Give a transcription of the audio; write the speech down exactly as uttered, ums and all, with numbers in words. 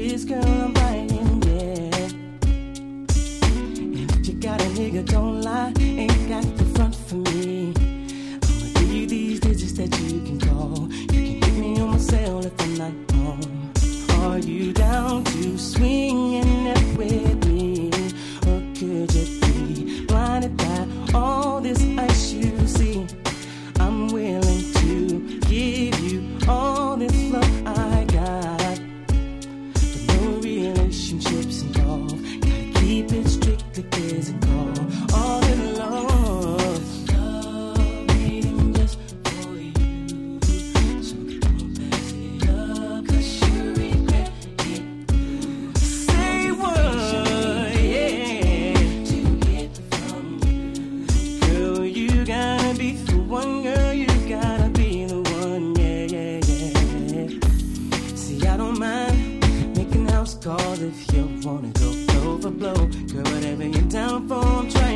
this girl I'm buying, yeah. And if you got a nigga, don't lie, ain't got the front for me. I'ma give you these digits that you can call. You can hit me on my cell if I'm not home. Are you down to swinging it with me? Or could you be blinded by all this ice you see? I'm willing to give you all this love I got, but no relationships involved. Gotta keep it strictly physical. All in love, love waiting just for you. So don't pass it up, 'cause you regret it. Say what, yeah, to get from you. Girl, you gotta be the one, girl, you gotta be the one, yeah, yeah, yeah. See, I don't mind making house calls if you wanna go blow for blow. Girl, whatever you're down for, I'm trying